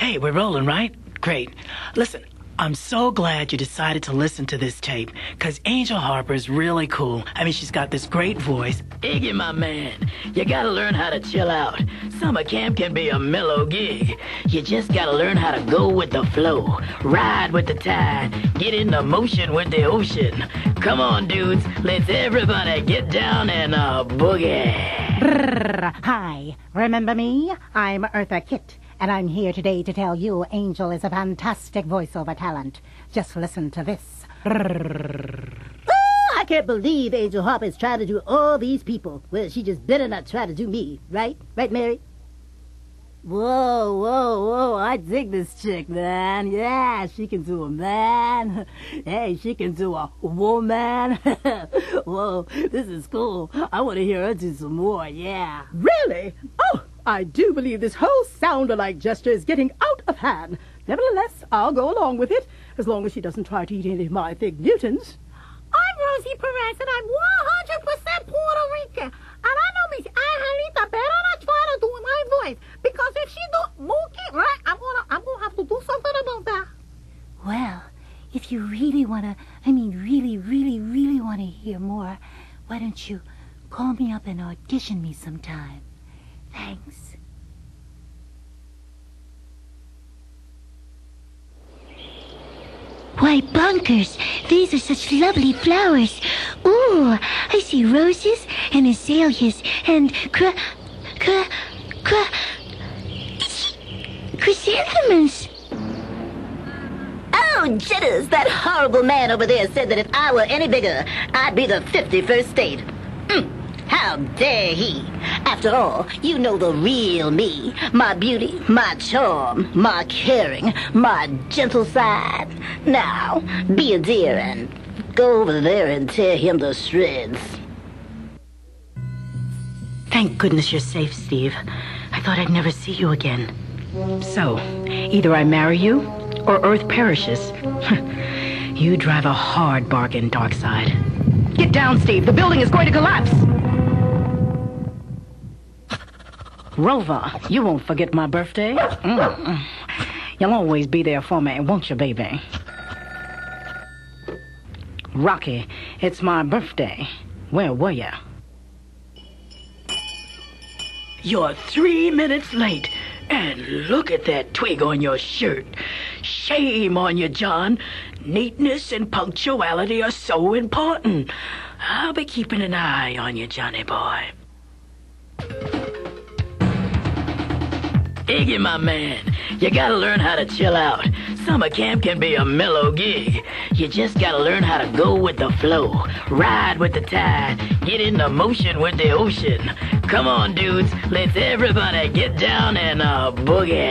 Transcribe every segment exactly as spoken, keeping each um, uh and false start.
Hey, we're rolling, right? Great. Listen, I'm so glad you decided to listen to this tape, because Angel Harper's really cool. I mean, she's got this great voice. Iggy, my man, you gotta learn how to chill out. Summer camp can be a mellow gig. You just gotta learn how to go with the flow, ride with the tide, get into motion with the ocean. Come on, dudes, let's everybody get down and uh, boogie. Brrr, hi, remember me? I'm Eartha Kitt. And I'm here today to tell you Angel is a fantastic voiceover talent. Just listen to this. Oh, I can't believe Angel Harper's trying to do all these people. Well, she just better not try to do me, right? Right, Mary? Whoa, whoa, whoa, I dig this chick, man. Yeah, she can do a man. Hey, she can do a woman. Whoa, this is cool. I want to hear her do some more, yeah. Really? Oh! I do believe this whole sound-alike gesture is getting out of hand. Nevertheless, I'll go along with it, as long as she doesn't try to eat any of my Fig Newtons. I'm Rosie Perez, and I'm one hundred percent Puerto Rican. And I know Miss Angelita better not try to do my voice, because if she do Mookie, right, I'm gonna, I'm gonna have to do something about that. Well, if you really want to, I mean really, really, really want to hear more, why don't you call me up and audition me sometime? Thanks. Why, Bunkers, these are such lovely flowers. Ooh, I see roses and azaleas and cra... cra... cra... chrysanthemums. Oh, jitters, that horrible man over there said that if I were any bigger, I'd be the fifty-first state. Mm. How dare he? After all, you know the real me. My beauty, my charm, my caring, my gentle side. Now, be a dear and go over there and tear him to shreds. Thank goodness you're safe, Steve. I thought I'd never see you again. So, either I marry you, or Earth perishes. You drive a hard bargain, Darkseid. Get down, Steve. The building is going to collapse. Rover, you won't forget my birthday. Mm-mm. You'll always be there for me, won't you, baby? Rocky, it's my birthday. Where were you? You're three minutes late. And look at that twig on your shirt. Shame on you, John. Neatness and punctuality are so important. I'll be keeping an eye on you, Johnny boy. Iggy, my man, you gotta learn how to chill out. Summer camp can be a mellow gig. You just gotta learn how to go with the flow, ride with the tide, get into motion with the ocean. Come on, dudes, let's everybody get down and uh, boogie.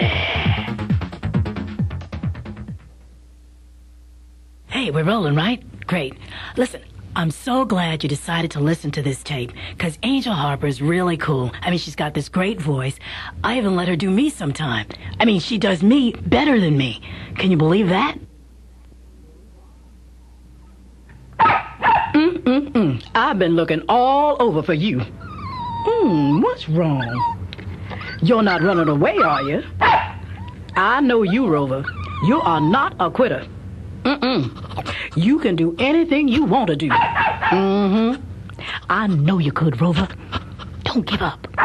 Hey, we're rolling, right? Great. Listen, I'm so glad you decided to listen to this tape, because Angel Harper's really cool. I mean, she's got this great voice. I even let her do me sometime. I mean, she does me better than me. Can you believe that? Mm-mm-mm. I've been looking all over for you. Hmm, what's wrong? You're not running away, are you? I know you, Rover. You are not a quitter. Mm-mm. You can do anything you want to do. Mm-hmm. I know you could, Rover. Don't give up.